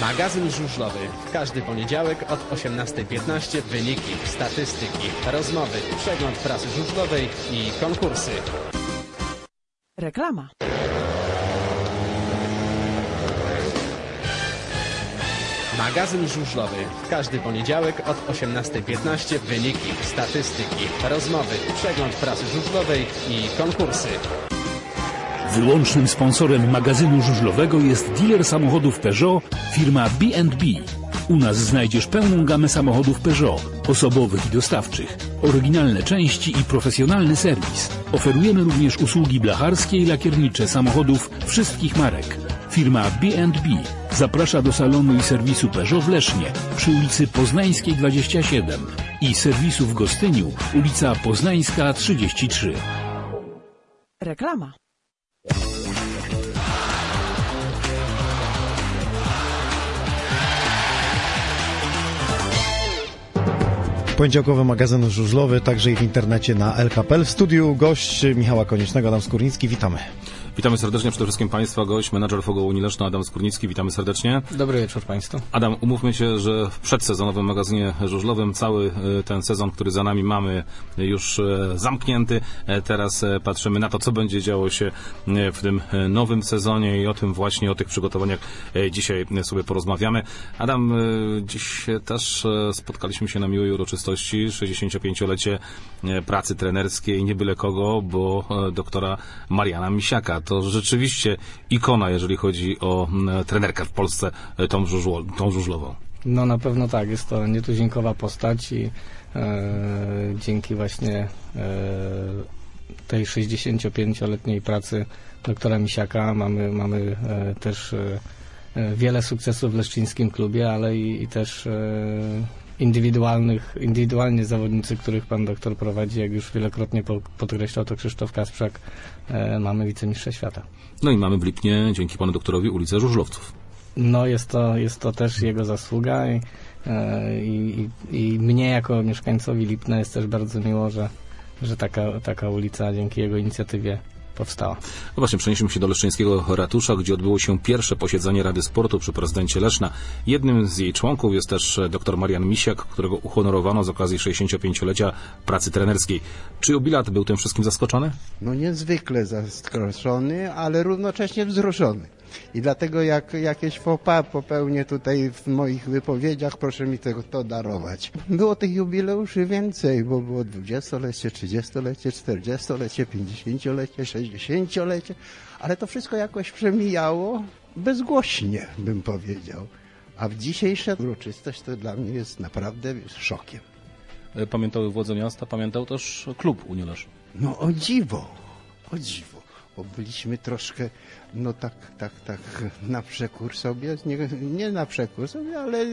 Magazyn żużlowy. Każdy poniedziałek od 18:15 wyniki, statystyki, rozmowy, przegląd prasy żużlowej i konkursy. Reklama. Magazyn żużlowy. Każdy poniedziałek od 18:15 wyniki, statystyki, rozmowy, przegląd prasy żużlowej i konkursy. Wyłącznym sponsorem magazynu żużlowego jest dealer samochodów Peugeot, firma B&B. U nas znajdziesz pełną gamę samochodów Peugeot, osobowych i dostawczych, oryginalne części i profesjonalny serwis. Oferujemy również usługi blacharskie i lakiernicze samochodów wszystkich marek. Firma B&B zaprasza do salonu i serwisu Peugeot w Lesznie przy ulicy Poznańskiej 27 i serwisu w Gostyniu, ulica Poznańska 33. Reklama. Poniedziałkowy magazyn żużlowy, także i w internecie na LKP.pl. W studiu gość Michała Koniecznego, Adam Skórnicki. Witamy. Witamy serdecznie, przede wszystkim Państwa, gość, menadżer Fogoł Unii Leszno, Adam Skórnicki. Witamy serdecznie. Dobry wieczór Państwu. Adam, umówmy się, że w przedsezonowym magazynie żużlowym cały ten sezon, który za nami mamy, już zamknięty. Teraz patrzymy na to, co będzie działo się w tym nowym sezonie i o tym właśnie, o tych przygotowaniach dzisiaj sobie porozmawiamy. Adam, dziś też spotkaliśmy się na miłej uroczystości, 65-lecie pracy trenerskiej, nie byle kogo, bo doktora Mariana Misiaka. To rzeczywiście ikona, jeżeli chodzi o trenerkę w Polsce, tą żużlową. No na pewno tak, jest to nietuzinkowa postać i dzięki właśnie tej 65-letniej pracy doktora Misiaka mamy też wiele sukcesów w leszczyńskim klubie, ale i też indywidualnie zawodnicy, których pan doktor prowadzi, jak już wielokrotnie podkreślał to Krzysztof Kasprzak, mamy wicemistrza świata. No i mamy w Lipnie, dzięki panu doktorowi, ulicę Żużlowców. No jest to też jego zasługa i mnie jako mieszkańcowi Lipna jest też bardzo miło, że taka ulica dzięki jego inicjatywie powstała. No właśnie, przenieśmy się do leszczyńskiego ratusza, gdzie odbyło się pierwsze posiedzenie Rady Sportu przy prezydencie Leszna. Jednym z jej członków jest też dr Marian Misiak, którego uhonorowano z okazji 65-lecia pracy trenerskiej. Czy jubilat był tym wszystkim zaskoczony? No niezwykle zaskoczony, ale równocześnie wzruszony. I dlatego jak jakieś faux pas popełnię tutaj w moich wypowiedziach, proszę mi to darować. Było tych jubileuszy więcej, bo było 20-lecie, 30-lecie, 40-lecie, 50-lecie, 60-lecie, ale to wszystko jakoś przemijało bezgłośnie, bym powiedział. A w dzisiejsza uroczystość to dla mnie jest naprawdę szokiem. Pamiętały władze miasta, pamiętał też klub Unii Leszno. No o dziwo, bo byliśmy troszkę, no tak na przekór sobie, nie na przekór sobie, ale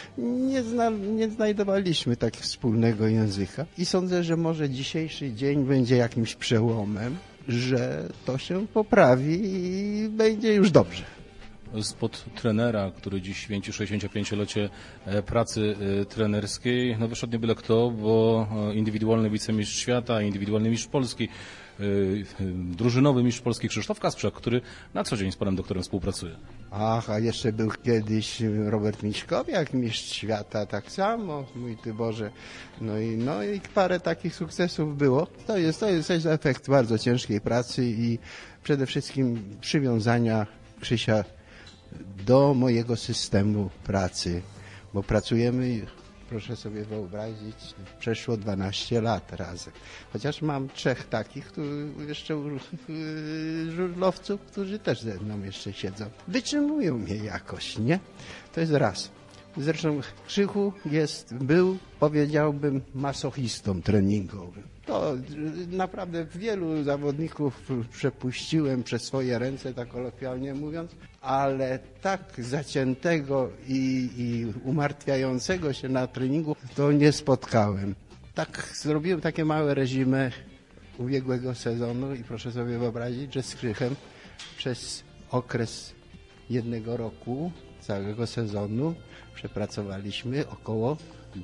nie znajdowaliśmy tak wspólnego języka. I sądzę, że może dzisiejszy dzień będzie jakimś przełomem, że to się poprawi i będzie już dobrze. Spod trenera, który dziś święci 65-lecie pracy trenerskiej, no wyszedł nie byle kto, bo indywidualny wicemistrz świata, indywidualny mistrz Polski, drużynowy mistrz Polski Krzysztof Kasprzak, który na co dzień z panem doktorem współpracuje. Ach, a jeszcze był kiedyś Robert Miśkowiak, mistrz świata, tak samo, mój Ty Boże. No i parę takich sukcesów było. To jest efekt bardzo ciężkiej pracy i przede wszystkim przywiązania Krzysia do mojego systemu pracy, bo pracujemy, proszę sobie wyobrazić, przeszło 12 lat razem. Chociaż mam 3 takich, jeszcze żużlowców, którzy też ze mną jeszcze siedzą. Wytrzymują mnie jakoś, nie? To jest raz. Zresztą Krzychu był, powiedziałbym, masochistą treningowym. To naprawdę wielu zawodników przepuściłem przez swoje ręce, tak kolokwialnie mówiąc, ale tak zaciętego i umartwiającego się na treningu to nie spotkałem. Tak zrobiłem takie małe reżimy ubiegłego sezonu i proszę sobie wyobrazić, że z Krzychem przez okres 1 roku, całego sezonu przepracowaliśmy około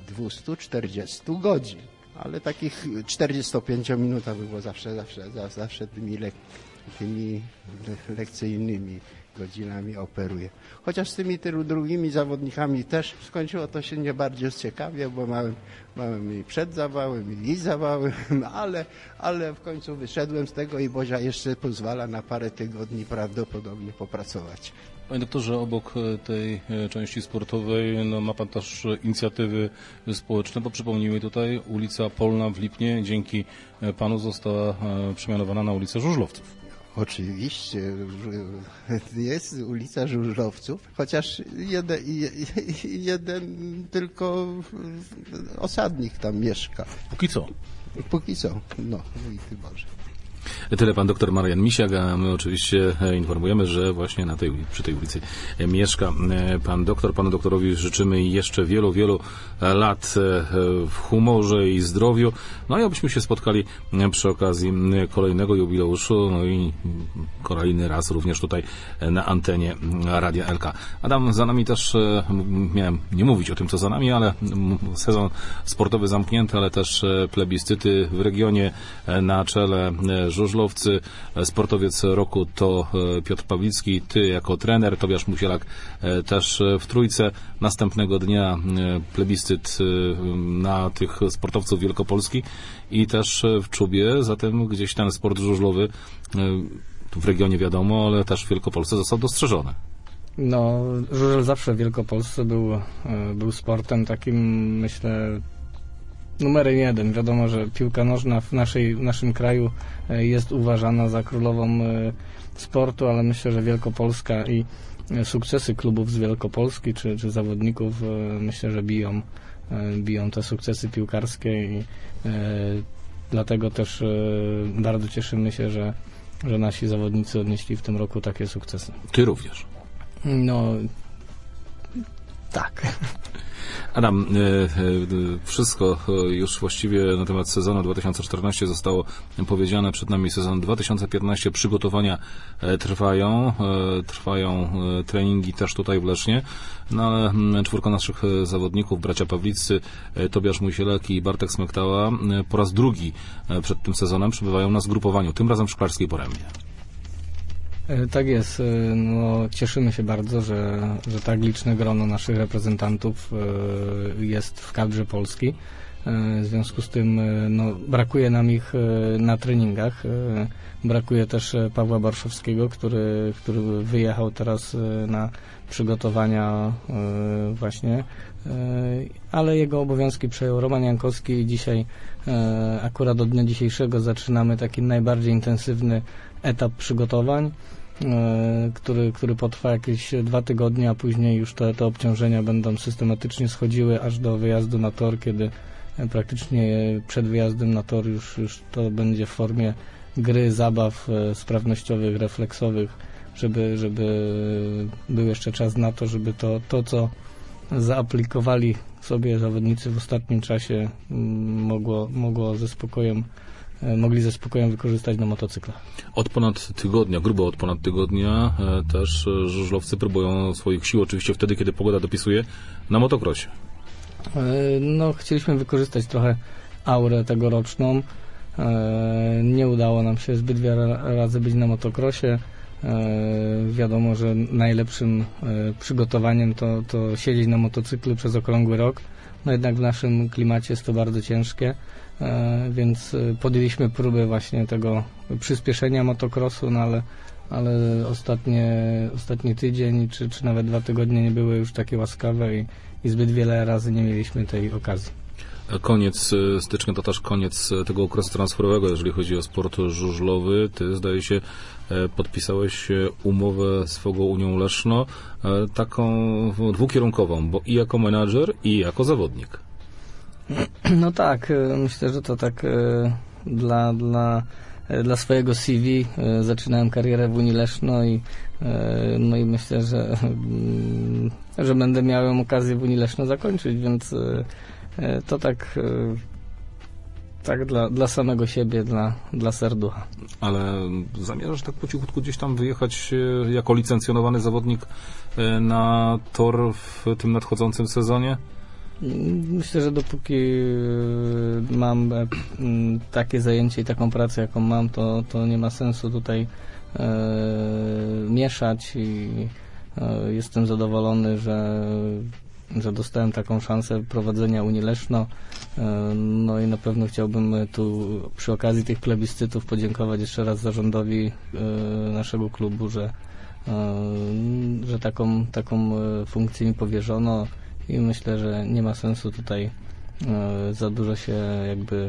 240 godzin. Ale takich 45-minutowych było zawsze tymi lekcyjnymi godzinami operuję. Chociaż z tymi tylu drugimi zawodnikami też skończyło to się nie bardziej ciekawie, bo miałem i przed zawałem, i zawałem, ale w końcu wyszedłem z tego i Bozia jeszcze pozwala na parę tygodni prawdopodobnie popracować. Panie doktorze, obok tej części sportowej ma pan też inicjatywy społeczne, bo przypomnijmy tutaj ulica Polna w Lipnie dzięki panu została przemianowana na ulicę Żużlowców. Oczywiście jest ulica Żużlowców, chociaż jeden tylko osadnik tam mieszka. Póki co, no, i Boże. Tyle pan doktor Marian Misiak, a my oczywiście informujemy, że właśnie przy tej ulicy mieszka pan doktor. Panu doktorowi życzymy jeszcze wielu, wielu lat w humorze i zdrowiu. No i abyśmy się spotkali przy okazji kolejnego jubileuszu, no i kolejny raz również tutaj na antenie Radia LK. Adam, za nami też, miałem nie mówić o tym, co za nami, ale sezon sportowy zamknięty, ale też plebiscyty w regionie na czele żużlowcy. Sportowiec roku to Piotr Pawlicki, ty jako trener, Tobiasz Musielak też w trójce. Następnego dnia plebiscyt na tych sportowców Wielkopolski i też w Czubie, zatem gdzieś ten sport żużlowy w regionie wiadomo, ale też w Wielkopolsce został dostrzeżony. No, żużel zawsze w Wielkopolsce był sportem takim, myślę, numerem 1. Wiadomo, że piłka nożna w naszym kraju jest uważana za królową sportu, ale myślę, że Wielkopolska i sukcesy klubów z Wielkopolski czy zawodników myślę, że biją te sukcesy piłkarskie i dlatego też bardzo cieszymy się, że nasi zawodnicy odnieśli w tym roku takie sukcesy. Ty również. No, tak. Adam, wszystko już właściwie na temat sezonu 2014 zostało powiedziane. Przed nami sezon 2015. Przygotowania trwają treningi też tutaj w Lesznie. No ale czwórka naszych zawodników, bracia Pawliccy, Tobiasz Musielak i Bartek Smektała po raz drugi przed tym sezonem przebywają na zgrupowaniu, tym razem w Szklarskiej Porębie. Tak jest. No, cieszymy się bardzo, że tak liczne grono naszych reprezentantów jest w kadrze Polski. W związku z tym no, brakuje nam ich na treningach. Brakuje też Pawła Barszowskiego, który wyjechał teraz na przygotowania właśnie, ale jego obowiązki przejął Roman Jankowski i dzisiaj akurat od dnia dzisiejszego zaczynamy taki najbardziej intensywny etap przygotowań, który potrwa jakieś 2 tygodnie, a później już te obciążenia będą systematycznie schodziły aż do wyjazdu na tor, kiedy praktycznie przed wyjazdem na tor już to będzie w formie gry, zabaw sprawnościowych, refleksowych, żeby był jeszcze czas na to, żeby to co zaaplikowali sobie zawodnicy w ostatnim czasie mogli ze spokojem wykorzystać na motocyklach. Grubo od ponad tygodnia też żużlowcy próbują swoich sił, oczywiście wtedy, kiedy pogoda dopisuje, na motokrosie. No, chcieliśmy wykorzystać trochę aurę tegoroczną. Nie udało nam się zbyt wiele razy być na motokrosie. Wiadomo, że najlepszym przygotowaniem to siedzieć na motocyklu przez okrągły rok. No jednak w naszym klimacie jest to bardzo ciężkie, więc podjęliśmy próbę właśnie tego przyspieszenia motocrossu, no ale ostatni tydzień czy nawet 2 tygodnie nie były już takie łaskawe i zbyt wiele razy nie mieliśmy tej okazji. Koniec stycznia to też koniec tego okresu transferowego, jeżeli chodzi o sport żużlowy. Ty, zdaje się, podpisałeś umowę z FOGO Unią Leszno, taką dwukierunkową, bo i jako menadżer, i jako zawodnik. No tak, myślę, że to tak dla swojego CV zaczynałem karierę w Unii Leszno i myślę, że będę miał okazję w Unii Leszno zakończyć, więc to tak dla samego siebie, dla serducha. Ale zamierzasz tak po cichutku gdzieś tam wyjechać jako licencjonowany zawodnik na tor w tym nadchodzącym sezonie? Myślę, że dopóki mam takie zajęcie i taką pracę, jaką mam, to nie ma sensu tutaj mieszać i jestem zadowolony, że dostałem taką szansę prowadzenia Unii Leszno. No i na pewno chciałbym tu przy okazji tych plebiscytów podziękować jeszcze raz zarządowi naszego klubu, że taką funkcję mi powierzono i myślę, że nie ma sensu tutaj za dużo się jakby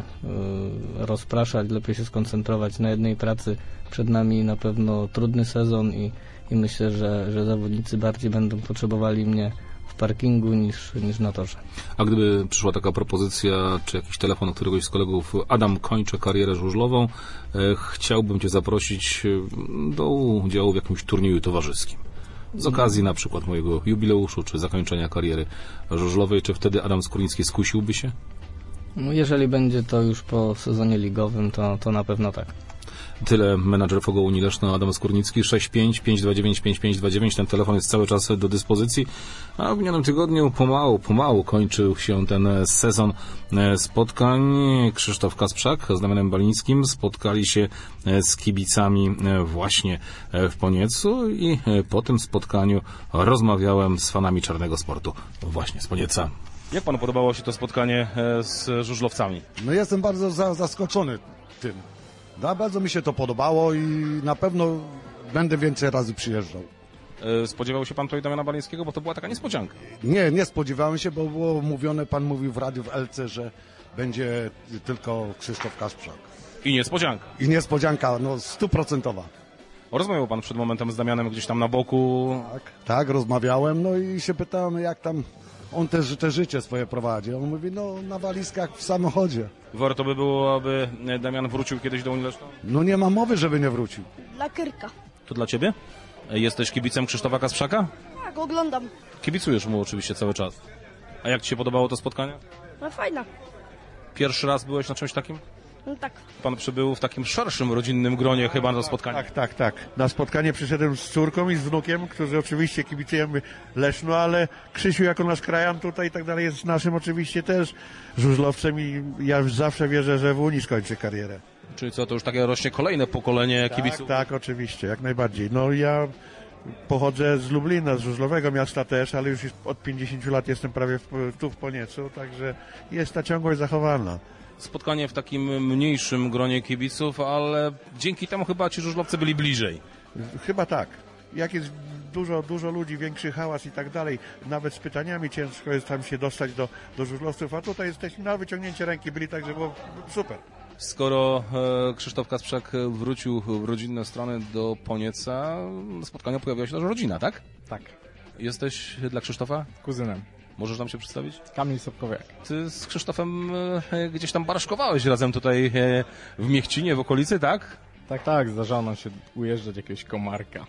rozpraszać, lepiej się skoncentrować na jednej pracy. Przed nami na pewno trudny sezon i myślę, że zawodnicy bardziej będą potrzebowali mnie w parkingu niż na torze. A gdyby przyszła taka propozycja, czy jakiś telefon od któregoś z kolegów, Adam, kończę karierę żużlową, chciałbym Cię zaprosić do udziału w jakimś turnieju towarzyskim. Z okazji na przykład mojego jubileuszu, czy zakończenia kariery żużlowej, czy wtedy Adam Skórnicki skusiłby się? No jeżeli będzie to już po sezonie ligowym, to na pewno tak. Tyle menadżer Fogo Unii Leszno, Adam Skórnicki, 65 529 5529. Ten telefon jest cały czas do dyspozycji. A w minionym tygodniu pomału kończył się ten sezon spotkań. Krzysztof Kasprzak z Damianem Balińskim spotkali się z kibicami właśnie w Poniecu i po tym spotkaniu rozmawiałem z fanami czarnego sportu właśnie z Ponieca. Jak panu podobało się to spotkanie z żużlowcami? No jestem bardzo zaskoczony tym. No, bardzo mi się to podobało i na pewno będę więcej razy przyjeżdżał. Spodziewał się pan tutaj Damiana Balińskiego, bo to była taka niespodzianka. Nie spodziewałem się, bo było mówione, pan mówił w radiu w Elce, że będzie tylko Krzysztof Kasprzak. I niespodzianka. I niespodzianka, no 100%. Rozmawiał pan przed momentem z Damianem gdzieś tam na boku. Tak, rozmawiałem, no i się pytałem, jak tam on też te życie swoje prowadzi. On mówi, no na walizkach w samochodzie. Warto by było, aby Damian wrócił kiedyś do Unii Leszno? No nie ma mowy, żeby nie wrócił. Dla Kyrka. To dla ciebie? Jesteś kibicem Krzysztofa Kasprzaka? Tak, oglądam. Kibicujesz mu oczywiście cały czas. A jak ci się podobało to spotkanie? No fajna. Pierwszy raz byłeś na czymś takim? No tak. Pan przybył w takim szerszym rodzinnym gronie chyba na to spotkanie. Tak. Na spotkanie przyszedłem z córką i z wnukiem, którzy oczywiście kibicujemy Leszno, ale Krzysiu jako nasz krajan tutaj i tak dalej jest naszym oczywiście też żużlowcem i ja już zawsze wierzę, że w Unii skończy karierę. Czyli co, to już takie rośnie kolejne pokolenie kibiców? Tak, oczywiście, jak najbardziej. No ja pochodzę z Lublina, z żużlowego miasta też, ale już od 50 lat jestem prawie tu w Poniecu, także jest ta ciągłość zachowana. Spotkanie w takim mniejszym gronie kibiców, ale dzięki temu chyba ci żużlowcy byli bliżej. Chyba tak. Jak jest dużo ludzi, większy hałas i tak dalej, nawet z pytaniami ciężko jest tam się dostać do żużlowców, a tutaj jesteśmy na wyciągnięcie ręki byli, także było super. Skoro Krzysztof Kasprzak wrócił w rodzinne strony do Ponieca, na spotkaniu pojawiła się też rodzina, tak? Tak. Jesteś dla Krzysztofa? Kuzynem. Możesz nam się przedstawić? Kamil Sobkowiak. Ty z Krzysztofem gdzieś tam baraszkowałeś razem tutaj w Miechcinie, w okolicy, tak? Tak, zdarzało nam się ujeżdżać jakiegoś komarka.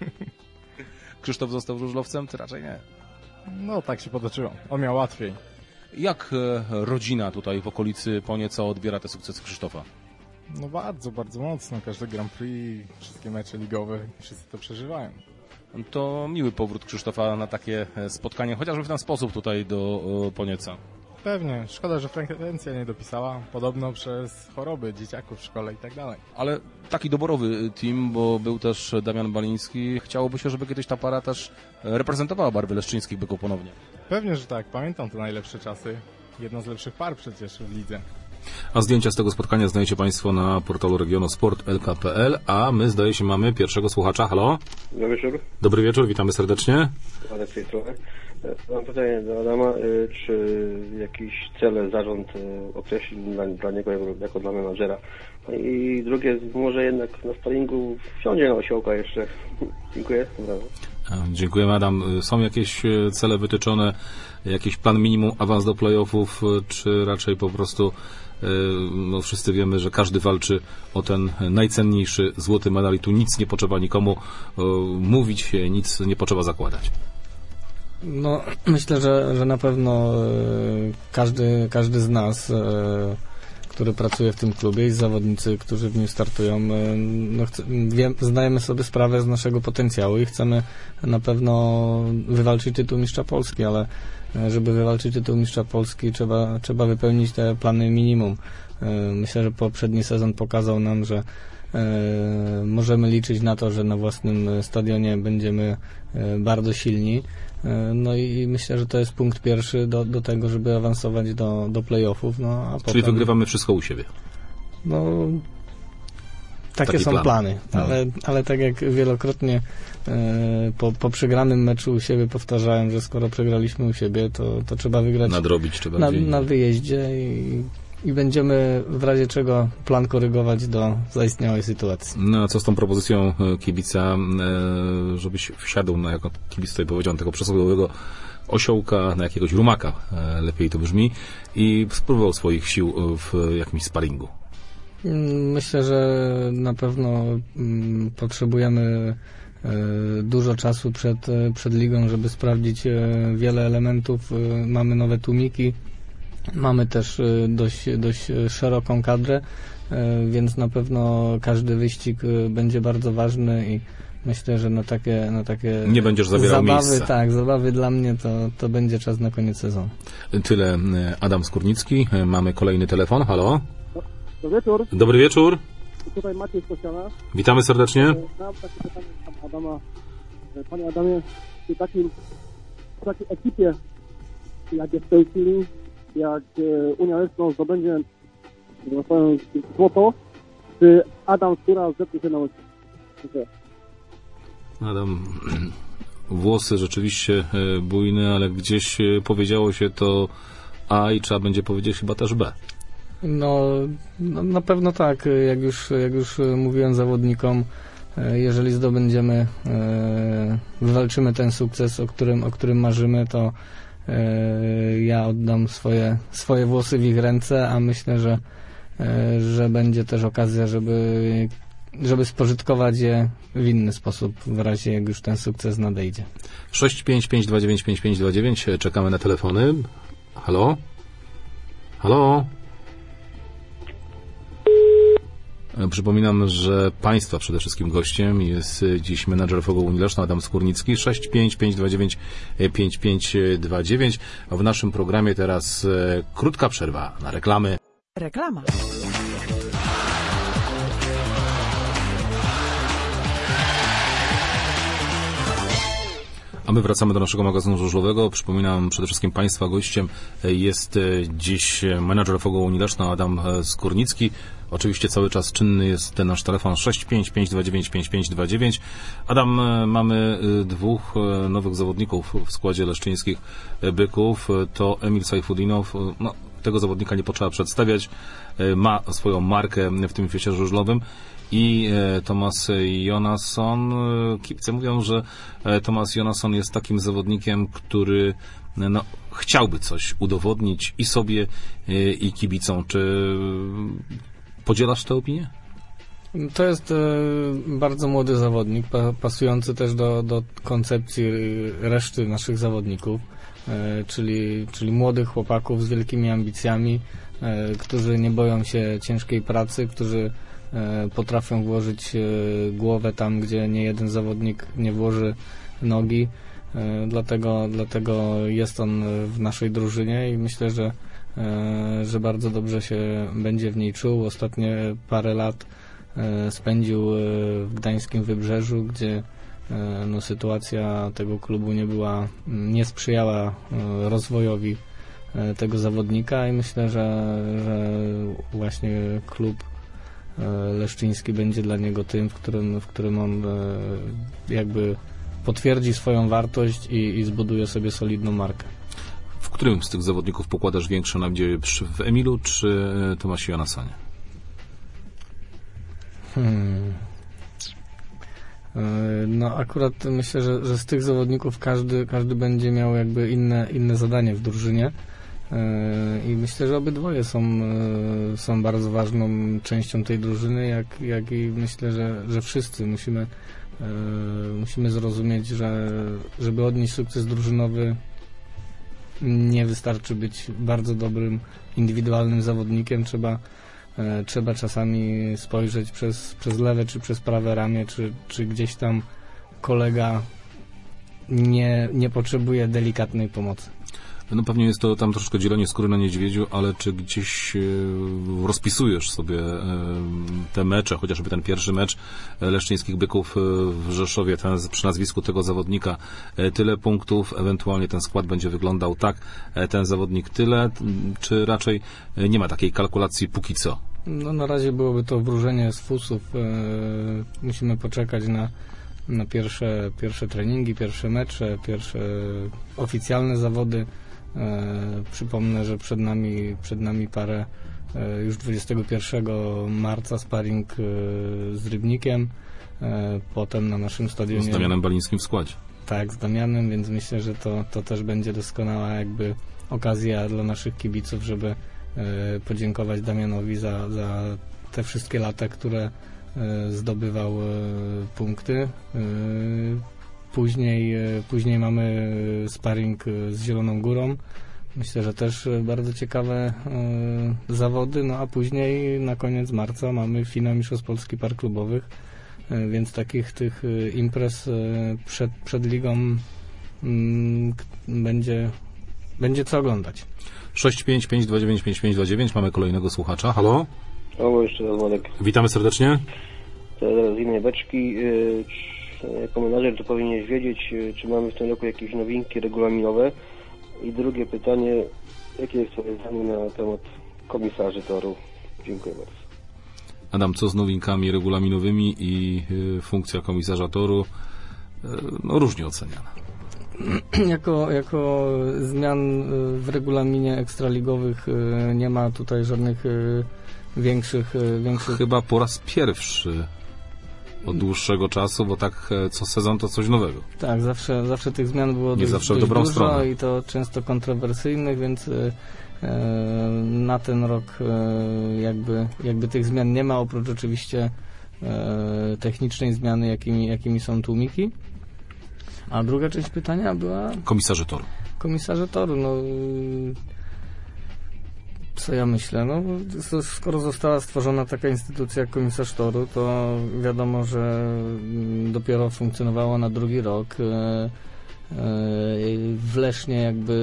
Krzysztof został żużlowcem, ty raczej nie. No tak się potoczyło. On miał łatwiej. Jak rodzina tutaj w okolicy Ponieca odbiera te sukcesy Krzysztofa? No bardzo mocno. Każdy Grand Prix, wszystkie mecze ligowe, wszyscy to przeżywają. To miły powrót Krzysztofa na takie spotkanie, chociażby w ten sposób tutaj do Ponieca. Pewnie. Szkoda, że frekwencja nie dopisała. Podobno przez choroby dzieciaków w szkole i tak dalej. Ale taki doborowy team, bo był też Damian Baliński. Chciałoby się, żeby kiedyś ta para też reprezentowała barwy leszczyńskich byków ponownie. Pewnie, że tak. Pamiętam te najlepsze czasy. Jedna z lepszych par przecież w lidze. A zdjęcia z tego spotkania znajdziecie Państwo na portalu regionosport.lk.pl, a my, zdaje się, mamy pierwszego słuchacza. Halo? Dobry wieczór. Dobry wieczór, witamy serdecznie. Ale z tej strony. Mam pytanie do Adama, czy jakieś cele zarząd określił dla niego jako dla menadżera? I drugie, może jednak na sparingu wsiądzie na osiołka jeszcze. Dziękuję. Brawo. Dziękujemy, Adam. Są jakieś cele wytyczone, jakiś plan minimum, awans do playoffów, czy raczej po prostu no wszyscy wiemy, że każdy walczy o ten najcenniejszy złoty medal i tu nic nie potrzeba nikomu mówić, nic nie potrzeba zakładać. No, myślę, że na pewno każdy z nas, który pracuje w tym klubie i zawodnicy, którzy w nim startują, no zdajemy sobie sprawę z naszego potencjału i chcemy na pewno wywalczyć tytuł mistrza Polski, ale żeby wywalczyć tytuł mistrza Polski trzeba wypełnić te plany minimum. Myślę, że poprzedni sezon pokazał nam, że możemy liczyć na to, że na własnym stadionie będziemy bardzo silni. No i myślę, że to jest punkt pierwszy do tego, żeby awansować do playoffów. No, a Czyli potem, wygrywamy wszystko u siebie. No, takie Taki są plan. plany, No. ale tak jak wielokrotnie po przegranym meczu u siebie powtarzałem, że skoro przegraliśmy u siebie, to trzeba wygrać Nadrobić trzeba na wyjeździe i będziemy w razie czego plan korygować do zaistniałej sytuacji. No a co z tą propozycją kibica, żebyś wsiadł na, jako kibic tutaj powiedział, tego przysłowiowego osiołka, na jakiegoś rumaka, lepiej to brzmi, i spróbował swoich sił w jakimś sparingu? Myślę, że na pewno potrzebujemy dużo czasu przed ligą, żeby sprawdzić wiele elementów. Mamy nowe tłumiki, mamy też dość szeroką kadrę, więc na pewno każdy wyścig będzie bardzo ważny i myślę, że na takie Nie będziesz zabierał zabawy, miejsca. tak, zabawy dla mnie to będzie czas na koniec sezonu. Tyle Adam Skórnicki. Mamy kolejny telefon. Halo? Dobry wieczór. Dobry wieczór. Tutaj Maciej z Kościana. Witamy serdecznie. Mam takie pytanie do pana Adama. Panie Adamie, czy w takiej ekipie, jak jest w tej chwili, jak Unia Leszno zdobędzie złoto, czy Adam Skóra zepnie się na łysy? Dziękuję. Adam, włosy rzeczywiście bujne, ale gdzieś powiedziało się to A i trzeba będzie powiedzieć chyba też B. No na pewno tak, jak już mówiłem zawodnikom, jeżeli zdobędziemy, wywalczymy ten sukces, o którym marzymy, to ja oddam swoje włosy w ich ręce, a myślę, że będzie też okazja, żeby spożytkować je w inny sposób, w razie jak już ten sukces nadejdzie. 655295529, czekamy na telefony. Halo? Halo? Przypominam, że Państwa przede wszystkim gościem jest dziś menadżer FOGO Unii Leszno Adam Skórnicki. 655295529. A w naszym programie teraz krótka przerwa na reklamy. Reklama. A my wracamy do naszego magazynu żużlowego. Przypominam, przede wszystkim Państwa gościem jest dziś menadżer FOGO Unii Leszno Adam Skórnicki. Oczywiście cały czas czynny jest ten nasz telefon 655295529. Adam, mamy dwóch nowych zawodników w składzie leszczyńskich Byków. To Emil Sajfudinow. No, tego zawodnika nie potrzeba przedstawiać. Ma swoją markę w tym świecie żużlowym. I Tomasz Jonasson. Kibice mówią, że Tomasz Jonasson jest takim zawodnikiem, który chciałby coś udowodnić i sobie, i kibicom. Czy podzielasz tę opinię? To jest bardzo młody zawodnik, pasujący też do koncepcji reszty naszych zawodników, czyli młodych chłopaków z wielkimi ambicjami, którzy nie boją się ciężkiej pracy, którzy potrafią włożyć głowę tam, gdzie nie jeden zawodnik nie włoży nogi. Dlatego jest on w naszej drużynie i myślę, że bardzo dobrze się będzie w niej czuł. Ostatnie parę lat spędził w gdańskim Wybrzeżu, gdzie sytuacja tego klubu nie sprzyjała rozwojowi tego zawodnika i myślę, że właśnie klub leszczyński będzie dla niego tym, w którym on jakby potwierdzi swoją wartość i zbuduje sobie solidną markę. W którym z tych zawodników pokładasz większą nadzieję? W Emilu czy Tomasie Jonassonie? No akurat myślę, że z tych zawodników każdy będzie miał jakby inne zadanie w drużynie i myślę, że obydwoje są bardzo ważną częścią tej drużyny, jak i myślę, że wszyscy musimy zrozumieć, że żeby odnieść sukces drużynowy, nie wystarczy być bardzo dobrym indywidualnym zawodnikiem, trzeba czasami spojrzeć przez lewe czy przez prawe ramię, czy gdzieś tam kolega nie potrzebuje delikatnej pomocy. No pewnie jest to tam troszkę dzielenie skóry na niedźwiedziu, ale czy gdzieś rozpisujesz sobie te mecze, chociażby ten pierwszy mecz leszczyńskich Byków w Rzeszowie, ten przy nazwisku tego zawodnika tyle punktów, ewentualnie ten skład będzie wyglądał tak, ten zawodnik tyle, czy raczej nie ma takiej kalkulacji póki co? No na razie byłoby to wróżenie z fusów. Musimy poczekać na pierwsze treningi, pierwsze mecze, pierwsze oficjalne zawody. Przypomnę, że przed nami parę już 21 marca sparring z Rybnikiem, potem na naszym stadionie. Z Damianem Balińskim w składzie. Tak, z Damianem, więc myślę, że to też będzie doskonała jakby okazja dla naszych kibiców, żeby podziękować Damianowi za te wszystkie lata, które zdobywał punkty. Później mamy sparring z Zieloną Górą. Myślę, że też bardzo ciekawe zawody. No a później na koniec marca mamy finał Mistrzostw Polski Par Klubowych, więc takich tych imprez przed ligą będzie co oglądać. 655295529. Mamy kolejnego słuchacza. Halo? O, jeszcze raz Władek. Witamy serdecznie. Teraz z innej beczki. Jako menadżer to powinieneś wiedzieć, czy mamy w tym roku jakieś nowinki regulaminowe. I drugie pytanie, jakie jest twoje zdanie na temat komisarzy toru? Dziękuję bardzo. Adam, co z nowinkami regulaminowymi i funkcja komisarza toru? No różnie oceniana. Jako zmian w regulaminie ekstraligowych nie ma tutaj żadnych większych... Chyba po raz pierwszy od dłuższego czasu, bo tak co sezon to coś nowego. Tak, zawsze tych zmian było dość dobrą dużo stronę. I to często kontrowersyjnych, więc na ten rok jakby tych zmian nie ma, oprócz oczywiście technicznej zmiany, jakimi są tłumiki. A druga część pytania była... Komisarze toru. Komisarze toru, no... Co ja myślę? No, skoro została stworzona taka instytucja jak komisarz toru, to wiadomo, że dopiero funkcjonowała na drugi rok. W Lesznie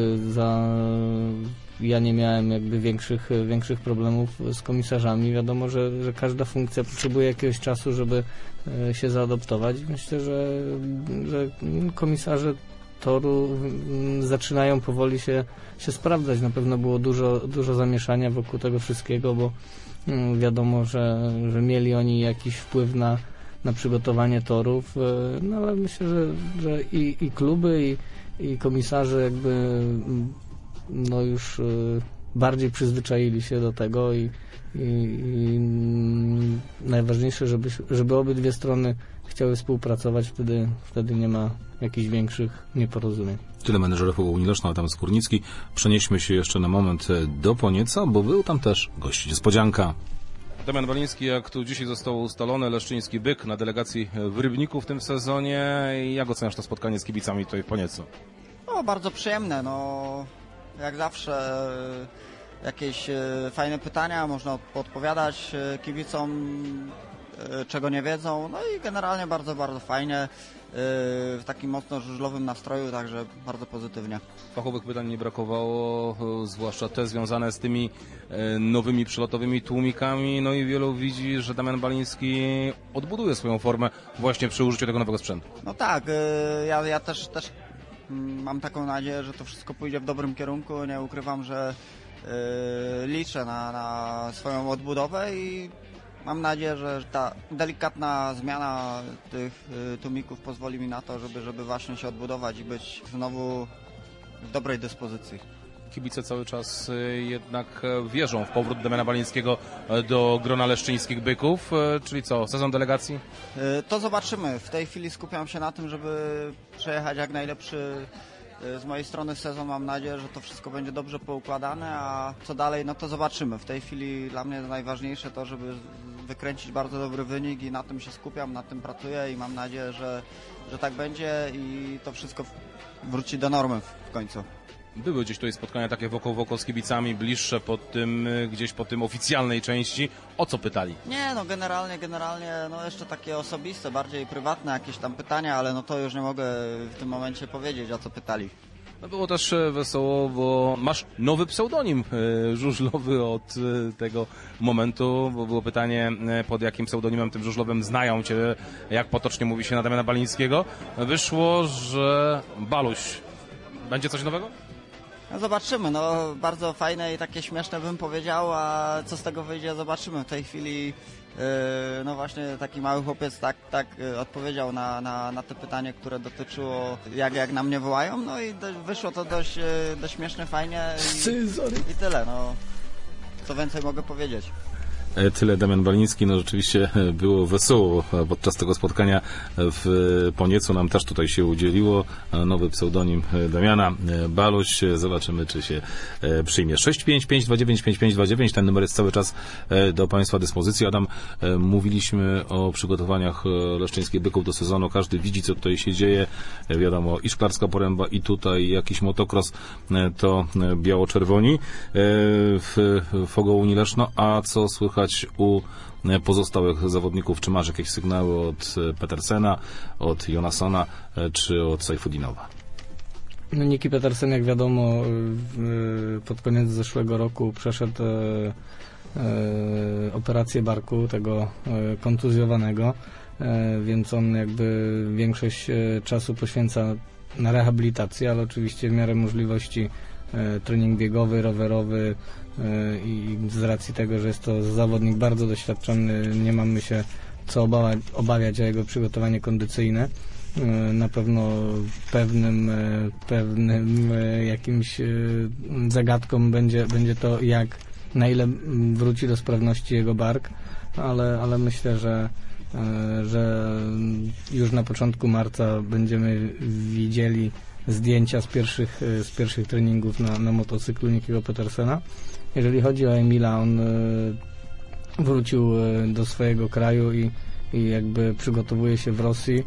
ja nie miałem większych problemów z komisarzami. Wiadomo, że każda funkcja potrzebuje jakiegoś czasu, żeby się zaadoptować. Myślę, że komisarze toru zaczynają powoli się sprawdzać. Na pewno było dużo zamieszania wokół tego wszystkiego, bo wiadomo, że mieli oni jakiś wpływ na przygotowanie torów, no ale myślę, że i kluby, i komisarze jakby no już bardziej przyzwyczaili się do tego i najważniejsze, żeby obydwie strony chciały współpracować, wtedy nie ma jakichś większich nieporozumień. Tyle menedżerów Unii Leszna, Adam Skórnicki. Przenieśmy się jeszcze na moment do Ponieca, bo był tam też gość niespodzianka. Damian Baliński, jak tu dzisiaj zostało ustalone, leszczyński Byk na delegacji w Rybniku w tym sezonie. Jak oceniasz to spotkanie z kibicami tutaj w Poniecu? No, bardzo przyjemne, no jak zawsze jakieś fajne pytania, można podpowiadać kibicom, czego nie wiedzą, no i generalnie bardzo, bardzo fajnie, w takim mocno żużlowym nastroju, także bardzo pozytywnie. Fachowych pytań nie brakowało, zwłaszcza te związane z tymi nowymi przelotowymi tłumikami, no i wielu widzi, że Damian Baliński odbuduje swoją formę właśnie przy użyciu tego nowego sprzętu. No tak, ja też mam taką nadzieję, że to wszystko pójdzie w dobrym kierunku, nie ukrywam, że liczę na swoją odbudowę i mam nadzieję, że ta delikatna zmiana tych tłumików pozwoli mi na to, żeby właśnie się odbudować i być znowu w dobrej dyspozycji. Kibice cały czas jednak wierzą w powrót Damiana Balińskiego do grona leszczyńskich Byków, czyli co, sezon delegacji? To zobaczymy. W tej chwili skupiam się na tym, żeby przejechać jak najlepszy z mojej strony sezon. Mam nadzieję, że to wszystko będzie dobrze poukładane, a co dalej, no to zobaczymy. W tej chwili dla mnie najważniejsze to, żeby wykręcić bardzo dobry wynik i na tym się skupiam, na tym pracuję i mam nadzieję, że tak będzie i to wszystko wróci do normy w końcu. Były gdzieś tutaj spotkania takie wokół z kibicami, bliższe gdzieś po tym oficjalnej części. O co pytali? Nie, no generalnie, no jeszcze takie osobiste, bardziej prywatne jakieś tam pytania, ale no to już nie mogę w tym momencie powiedzieć, o co pytali. No było też wesoło, bo masz nowy pseudonim żużlowy od tego momentu, bo było pytanie, pod jakim pseudonimem tym żużlowym znają cię, jak potocznie mówi się na Damiana Balińskiego. Wyszło, że Baluś. Będzie coś nowego? No zobaczymy, no bardzo fajne i takie śmieszne bym powiedział, a co z tego wyjdzie, zobaczymy. W tej chwili no właśnie taki mały chłopiec tak odpowiedział na to pytanie, które dotyczyło jak na mnie wołają, no i wyszło to dość śmieszne, fajnie i tyle, no co więcej mogę powiedzieć. Tyle Damian Baliński, no rzeczywiście było wesoło podczas tego spotkania po nieco nam też tutaj się udzieliło. Nowy pseudonim Damiana, Baluś. Zobaczymy, czy się przyjmie. 655295529, ten numer jest cały czas do Państwa dyspozycji. Adam, mówiliśmy o przygotowaniach leszczyńskich byków do sezonu. Każdy widzi, co tutaj się dzieje. Wiadomo, i Szklarska Poręba, i tutaj jakiś motocross, to biało-czerwoni w Fogołuni Leszno. A co słychać u pozostałych zawodników? Czy masz jakieś sygnały od Petersena, od Jonassona czy od Sajfudinowa? No, Niki Petersen, jak wiadomo, pod koniec zeszłego roku przeszedł operację barku, tego kontuzjowanego, więc on jakby większość czasu poświęca na rehabilitację, ale oczywiście w miarę możliwości trening biegowy, rowerowy, i z racji tego, że jest to zawodnik bardzo doświadczony, nie mamy się co obawiać o jego przygotowanie kondycyjne. Na pewno pewnym jakimś zagadką będzie to, na ile wróci do sprawności jego bark, ale myślę, że już na początku marca będziemy widzieli zdjęcia z pierwszych treningów na motocyklu Nikiego Petersena. Jeżeli chodzi o Emila, on wrócił do swojego kraju i jakby przygotowuje się w Rosji.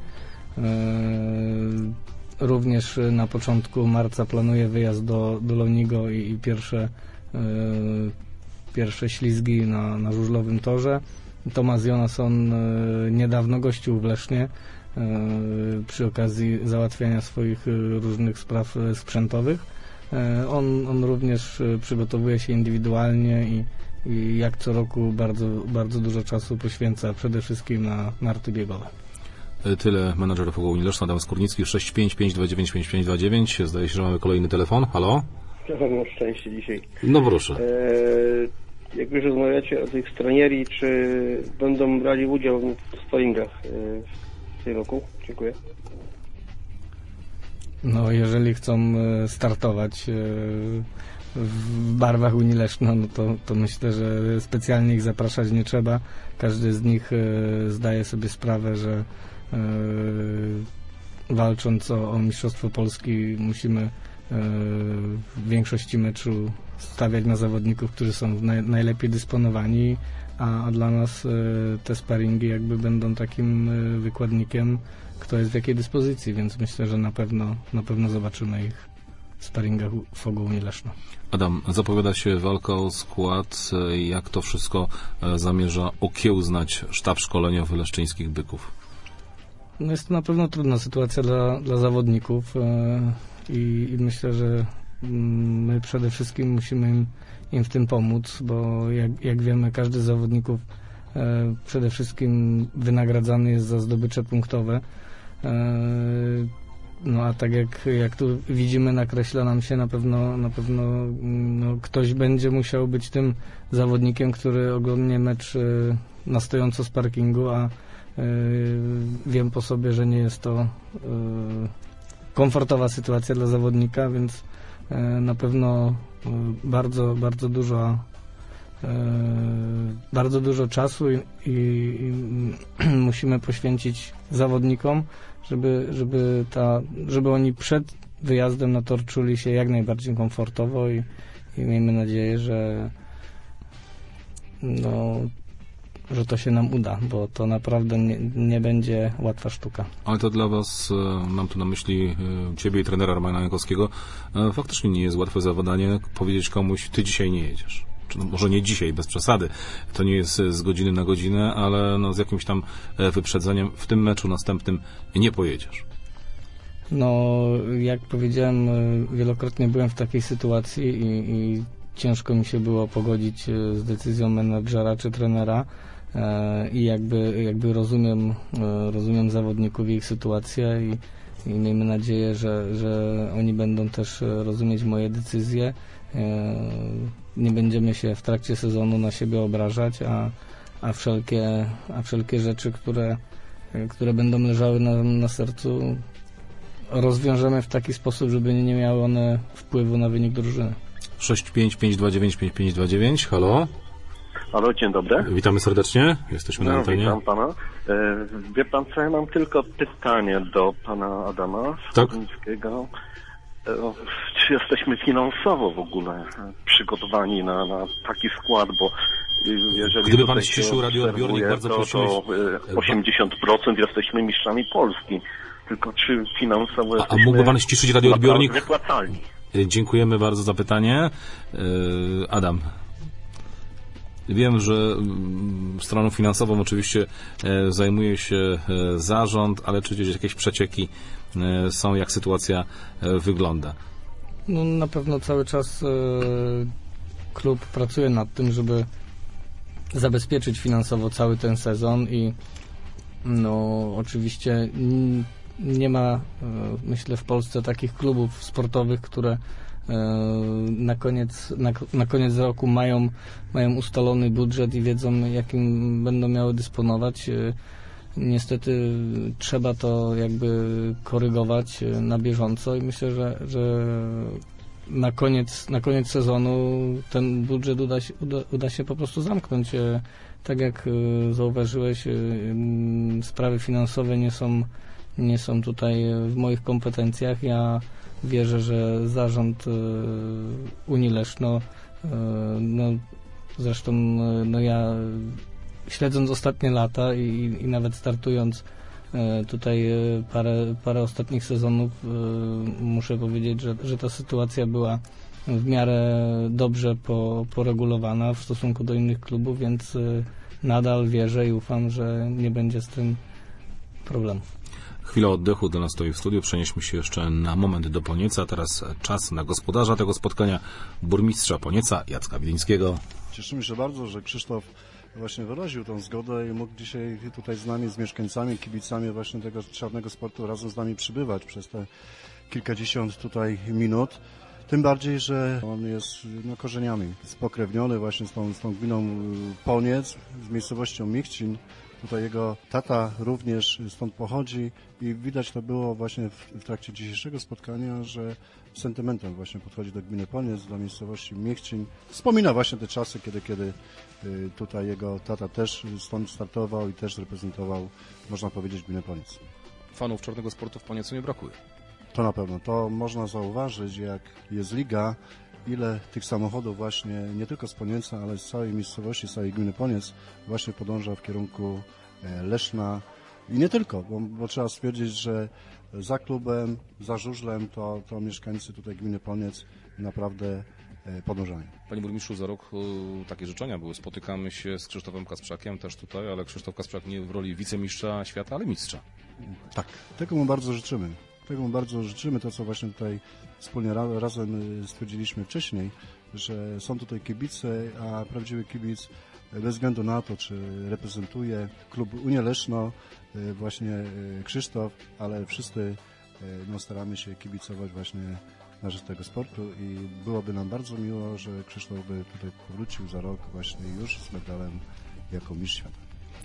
Również na początku marca planuje wyjazd do Lonigo i pierwsze ślizgi na żużlowym torze. Tomasz Jonasson niedawno gościł w Lesznie przy okazji załatwiania swoich różnych spraw sprzętowych. On również przygotowuje się indywidualnie i jak co roku bardzo dużo czasu poświęca przede wszystkim na narty biegowe. Tyle menadżer Fogołuni Leszno, Adam Skórnicki, 655295529. Zdaje się, że mamy kolejny telefon. Halo? Ja mam szczęście dzisiaj. No proszę. Jak już rozmawiacie o tych stranierii, czy będą brali udział w sparingach w tym roku? Dziękuję. No, jeżeli chcą startować w barwach Unii Leszno, no to myślę, że specjalnie ich zapraszać nie trzeba. Każdy z nich zdaje sobie sprawę, że walcząc o Mistrzostwo Polski musimy w większości meczu stawiać na zawodników, którzy są najlepiej dysponowani, a dla nas te sparingi jakby będą takim wykładnikiem, kto jest w jakiej dyspozycji, więc myślę, że na pewno zobaczymy ich w sparingach Fogołuni Leszno. Adam, zapowiada się walka o skład. Jak to wszystko zamierza okiełznać sztab szkoleniowy leszczyńskich byków? No jest to na pewno trudna sytuacja dla zawodników i myślę, że my przede wszystkim musimy im w tym pomóc, bo jak wiemy, każdy z zawodników przede wszystkim wynagradzany jest za zdobycze punktowe. No a tak jak tu widzimy, nakreśla nam się na pewno no, ktoś będzie musiał być tym zawodnikiem, który oglądnie mecz na stojąco z parkingu, a wiem po sobie, że nie jest to komfortowa sytuacja dla zawodnika, więc na pewno bardzo dużo czasu i musimy poświęcić zawodnikom, żeby oni przed wyjazdem na tor czuli się jak najbardziej komfortowo i miejmy nadzieję, że to się nam uda, bo to naprawdę nie będzie łatwa sztuka. Ale to dla Was, mam tu na myśli Ciebie i trenera Romana Jankowskiego, faktycznie nie jest łatwe zadanie powiedzieć komuś, ty dzisiaj nie jedziesz. No, może nie dzisiaj, bez przesady. To nie jest z godziny na godzinę, ale no, z jakimś tam wyprzedzeniem w tym meczu następnym nie pojedziesz. No, jak powiedziałem, wielokrotnie byłem w takiej sytuacji i ciężko mi się było pogodzić z decyzją menadżera czy trenera i jakby rozumiem zawodników i ich sytuację i miejmy nadzieję, że oni będą też rozumieć moje decyzje. Nie będziemy się w trakcie sezonu na siebie obrażać, a wszelkie rzeczy, które będą leżały na sercu, rozwiążemy w taki sposób, żeby nie miały one wpływu na wynik drużyny. 655295529, halo? Halo, dzień dobry. Witamy serdecznie, jesteśmy na antenie. Witam pana. Wie pan co, ja mam tylko pytanie do pana Adama Skórnickiego. Czy jesteśmy finansowo w ogóle przygotowani na taki skład, bo jeżeli gdyby pan ściszył radioodbiornik, bardzo prosimy. To 80% jesteśmy mistrzami Polski. Tylko czy finansowo jesteśmy... A mógłby pan ściszyć radioodbiornik? Wypłacalni. Dziękujemy bardzo za pytanie. Adam. Wiem, że stroną finansową oczywiście zajmuje się zarząd, ale czy gdzieś jakieś przecieki są, jak sytuacja wygląda? No, na pewno cały czas klub pracuje nad tym, żeby zabezpieczyć finansowo cały ten sezon i no oczywiście nie ma, myślę, w Polsce takich klubów sportowych, które na koniec roku mają ustalony budżet i wiedzą, jakim będą miały dysponować. Niestety trzeba to jakby korygować na bieżąco i myślę, że na koniec sezonu ten budżet uda się po prostu zamknąć. Tak jak zauważyłeś, sprawy finansowe nie są tutaj w moich kompetencjach. Ja wierzę, że zarząd Unii Leszno, zresztą ja śledząc ostatnie lata i nawet startując tutaj parę ostatnich sezonów, muszę powiedzieć, że ta sytuacja była w miarę dobrze poregulowana w stosunku do innych klubów, więc nadal wierzę i ufam, że nie będzie z tym problemu. Chwila oddechu do nas stoi w studiu. Przenieśmy się jeszcze na moment do Ponieca. Teraz czas na gospodarza tego spotkania, burmistrza Ponieca, Jacka Wielińskiego. Cieszymy się bardzo, że Krzysztof właśnie wyraził tą zgodę i mógł dzisiaj tutaj z nami, z mieszkańcami, kibicami właśnie tego czarnego sportu razem z nami przybywać przez te kilkadziesiąt tutaj minut. Tym bardziej, że on jest korzeniami spokrewniony właśnie z tą gminą Poniec, z miejscowością Michcin. Tutaj jego tata również stąd pochodzi i widać to było właśnie w trakcie dzisiejszego spotkania, że z sentymentem właśnie podchodzi do gminy Poniec, do miejscowości Michcin. Wspomina właśnie te czasy, kiedy tutaj jego tata też stąd startował i też reprezentował, można powiedzieć, gminę Poniec. Fanów czarnego sportu w Poniecu nie brakuje. To na pewno. To można zauważyć, jak jest liga, ile tych samochodów właśnie, nie tylko z Ponieca, ale z całej miejscowości, z całej gminy Poniec właśnie podąża w kierunku Leszna i nie tylko, bo trzeba stwierdzić, że za klubem, za żużlem to mieszkańcy tutaj gminy Poniec naprawdę podążają. Panie burmistrzu, za rok takie życzenia były. Spotykamy się z Krzysztofem Kasprzakiem też tutaj, ale Krzysztof Kasprzak nie w roli wicemistrza świata, ale mistrza. Tak, tego mu bardzo życzymy. To, co właśnie tutaj wspólnie razem stwierdziliśmy wcześniej, że są tutaj kibice, a prawdziwy kibic bez względu na to, czy reprezentuje klub Unię Leszno, właśnie Krzysztof, ale wszyscy staramy się kibicować właśnie na rzecz tego sportu i byłoby nam bardzo miło, że Krzysztof by tutaj powrócił za rok właśnie już z medalem jako mistrz świata.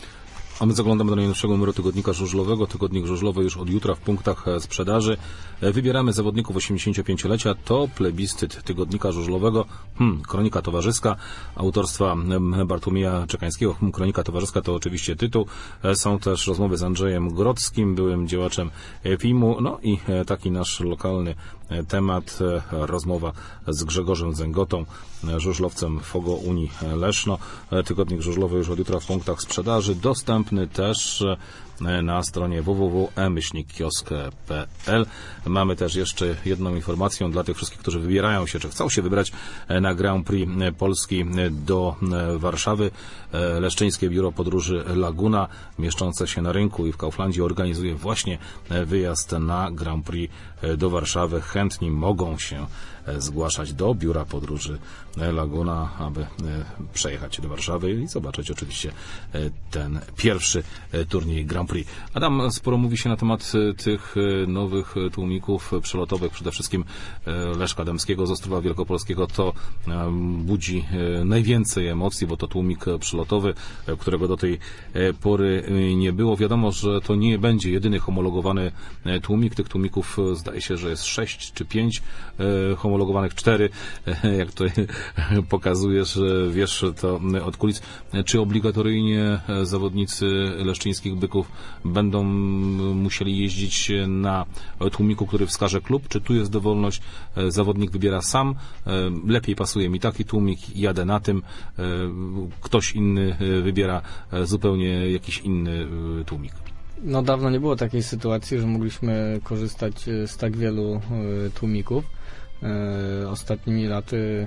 A my zaglądamy do najnowszego numeru Tygodnika Żużlowego. Tygodnik Żużlowy już od jutra w punktach sprzedaży. Wybieramy zawodników 85-lecia. To plebiscyt Tygodnika Żużlowego. Kronika towarzyska autorstwa Bartłomieja Czekańskiego. Kronika towarzyska to oczywiście tytuł. Są też rozmowy z Andrzejem Grodzkim, byłym działaczem FIM-u. No i taki nasz lokalny temat, rozmowa z Grzegorzem Zęgotą, żużlowcem FOGO Unii Leszno. Tygodnik Żużlowy już od jutra w punktach sprzedaży. Dostęp dostępny też na stronie www.e-kiosk.pl. Mamy też jeszcze jedną informację dla tych wszystkich, którzy wybierają się, czy chcą się wybrać na Grand Prix Polski do Warszawy. Leszczyńskie Biuro Podróży Laguna, mieszczące się na rynku i w Kauflandzie, organizuje właśnie wyjazd na Grand Prix do Warszawy. Chętni mogą się zgłaszać do Biura Podróży Laguna, aby przejechać do Warszawy i zobaczyć oczywiście ten pierwszy turniej Grand Prix. Adam, sporo mówi się na temat tych nowych tłumików przelotowych, przede wszystkim Leszka Dębskiego z Ostrowa Wielkopolskiego. To budzi najwięcej emocji, bo to tłumik przelotowy, którego do tej pory nie było. Wiadomo, że to nie będzie jedyny homologowany tłumik. Tych tłumików zdaje się, że jest 6 czy 5 homologowanych, 4, jak to pokazujesz, wiesz to od kulis. Czy obligatoryjnie zawodnicy leszczyńskich byków będą musieli jeździć na tłumiku, który wskaże klub, czy tu jest dowolność, zawodnik wybiera sam, lepiej pasuje mi taki tłumik, jadę na tym, ktoś inny wybiera zupełnie jakiś inny tłumik? No dawno nie było takiej sytuacji, że mogliśmy korzystać z tak wielu tłumików. Ostatnimi laty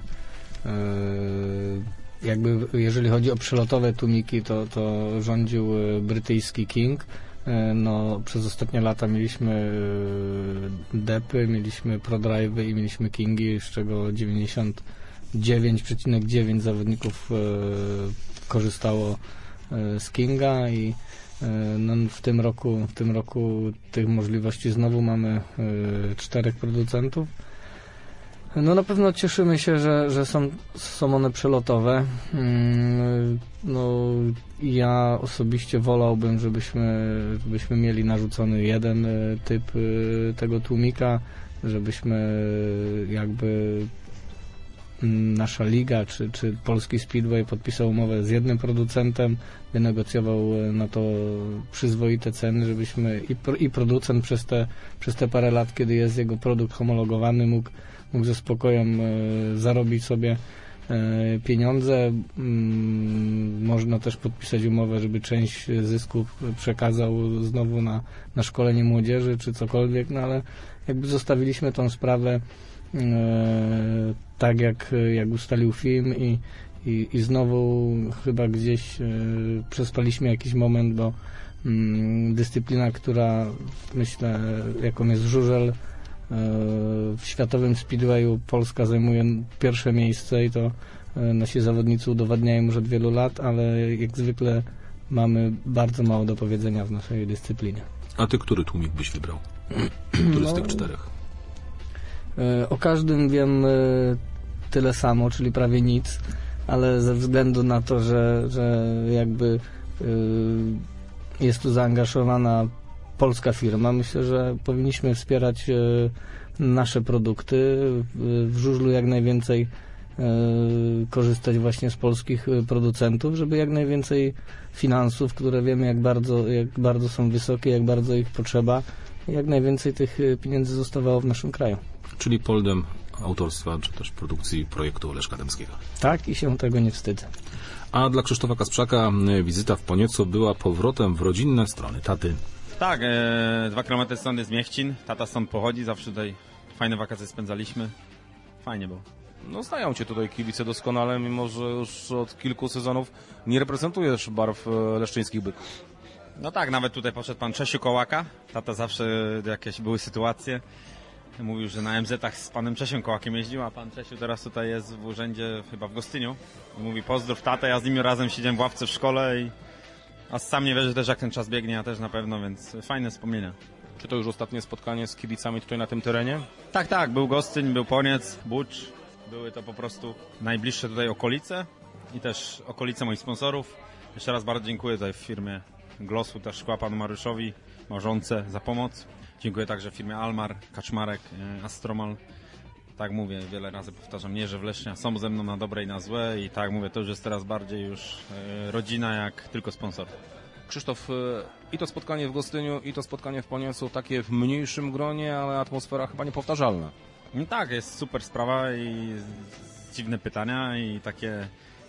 jakby jeżeli chodzi o przelotowe tłumiki, to rządził brytyjski King. No, przez ostatnie lata mieliśmy Depy, mieliśmy ProDrive'y i mieliśmy Kingi, z czego 99,9 zawodników korzystało z Kinga i no, w tym roku tych możliwości znowu mamy 4 producentów. No na pewno cieszymy się, że są one przelotowe. No ja osobiście wolałbym, żebyśmy mieli narzucony jeden typ tego tłumika, żebyśmy jakby nasza liga czy Polski Speedway podpisał umowę z jednym producentem, wynegocjował na to przyzwoite ceny, żebyśmy i producent przez te parę lat, kiedy jest jego produkt homologowany, mógł ze spokojem zarobić sobie pieniądze. Można też podpisać umowę, żeby część zysków przekazał znowu na szkolenie młodzieży czy cokolwiek, no ale jakby zostawiliśmy tą sprawę tak jak ustalił film i znowu chyba gdzieś przespaliśmy jakiś moment, bo dyscyplina, która myślę jaką jest żużel, w światowym speedwayu Polska zajmuje pierwsze miejsce i to nasi zawodnicy udowadniają już od wielu lat, ale jak zwykle mamy bardzo mało do powiedzenia w naszej dyscyplinie. A ty który tłumik byś wybrał? Który z tych 4? O każdym wiem tyle samo, czyli prawie nic, ale ze względu na to, że jakby jest tu zaangażowana polska firma, myślę, że powinniśmy wspierać nasze produkty, w żużlu jak najwięcej korzystać właśnie z polskich producentów, żeby jak najwięcej finansów, które wiemy jak bardzo są wysokie, jak bardzo ich potrzeba, jak najwięcej tych pieniędzy zostawało w naszym kraju. Czyli Poldem autorstwa, czy też produkcji projektu Leszka Dębskiego. Tak, i się tego nie wstydzę. A dla Krzysztofa Kasprzaka wizyta w Poniecu była powrotem w rodzinne strony taty. Tak, 2 km stąd jest Miechcin, tata stąd pochodzi, zawsze tutaj fajne wakacje spędzaliśmy, fajnie było. No znają cię tutaj kibice doskonale, mimo że już od kilku sezonów nie reprezentujesz barw leszczyńskich byków. No tak, nawet tutaj poszedł pan Czesiu Kołaka, tata zawsze jakieś były sytuacje, mówił, że na MZ-ach z panem Czesiem Kołakiem jeździł, a pan Czesiu teraz tutaj jest w urzędzie chyba w Gostyniu i mówi pozdrów tatę, ja z nim razem siedziałem w ławce w szkole a sam nie wierzę też jak ten czas biegnie, ja też na pewno, więc fajne wspomnienia. Czy to już ostatnie spotkanie z kibicami tutaj na tym terenie? Tak, był Gostyń, był Poniec, Bucz, były to po prostu najbliższe tutaj okolice i też okolice moich sponsorów. Jeszcze raz bardzo dziękuję tutaj w firmie Glossu, też Szkła panu Mariuszowi, małżonce za pomoc. Dziękuję także firmie Almar, Kaczmarek, Astromal. Tak mówię, wiele razy powtarzam, nie, że w Lesznie są ze mną na dobre i na złe i tak mówię, to już jest teraz bardziej już rodzina jak tylko sponsor. Krzysztof, i to spotkanie w Gostyniu, i to spotkanie w Poniecu, takie w mniejszym gronie, ale atmosfera chyba niepowtarzalna. No tak, jest super sprawa i dziwne pytania i takie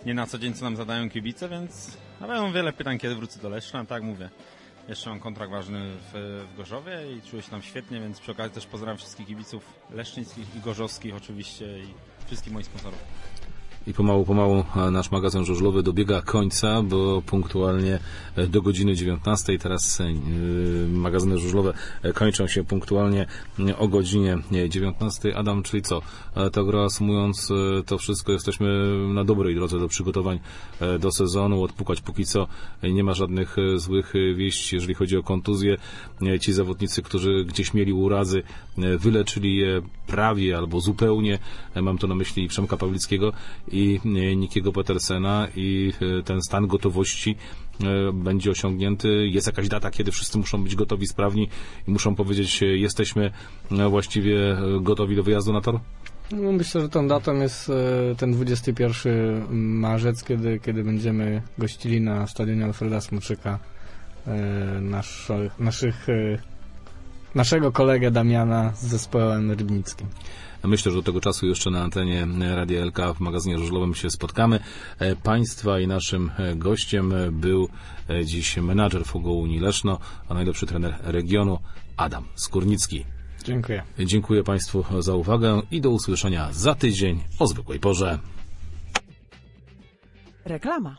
nie na co dzień, co nam zadają kibice, więc mam wiele pytań, kiedy wrócę do Leszna. Tak mówię, jeszcze mam kontrakt ważny w Gorzowie i czuję się tam świetnie, więc przy okazji też pozdrawiam wszystkich kibiców leszczyńskich i gorzowskich oczywiście i wszystkich moich sponsorów. I pomału nasz magazyn żużlowy dobiega końca, bo punktualnie do godziny 19. Teraz magazyny żużlowe kończą się punktualnie o godzinie 19. Adam, czyli co? Tak reasumując to wszystko, jesteśmy na dobrej drodze do przygotowań do sezonu. Odpukać póki co nie ma żadnych złych wieści, jeżeli chodzi o kontuzje. Ci zawodnicy, którzy gdzieś mieli urazy, wyleczyli je prawie albo zupełnie. Mam tu na myśli Przemka Pawlickiego i Nikiego Petersena i ten stan gotowości będzie osiągnięty. Jest jakaś data, kiedy wszyscy muszą być gotowi, sprawni i muszą powiedzieć, jesteśmy właściwie gotowi do wyjazdu na tor? No, myślę, że tą datą jest ten 21 marzec, kiedy będziemy gościli na stadionie Alfreda Smoczyka naszego kolegę Damiana z zespołem rybnickim. Myślę, że do tego czasu jeszcze na antenie Radia LK w magazynie żużlowym się spotkamy. Państwa i naszym gościem był dziś menadżer Fogołuni Leszno, a najlepszy trener regionu Adam Skórnicki. Dziękuję. Dziękuję Państwu za uwagę i do usłyszenia za tydzień o zwykłej porze. Reklama.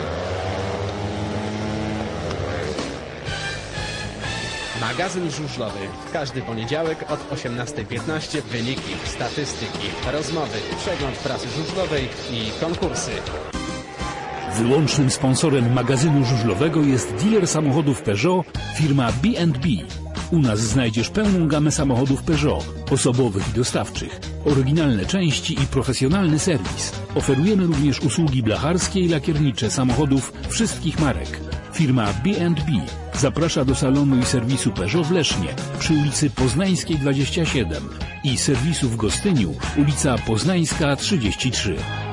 Magazyn żużlowy. W każdy poniedziałek od 18:15 wyniki, statystyki, rozmowy, przegląd prasy żużlowej i konkursy. Wyłącznym sponsorem magazynu żużlowego jest dealer samochodów Peugeot, firma B&B. U nas znajdziesz pełną gamę samochodów Peugeot, osobowych i dostawczych, oryginalne części i profesjonalny serwis. Oferujemy również usługi blacharskie i lakiernicze samochodów wszystkich marek. Firma B&B zaprasza do salonu i serwisu Peugeot w Lesznie przy ulicy Poznańskiej 27 i serwisu w Gostyniu, ulica Poznańska 33.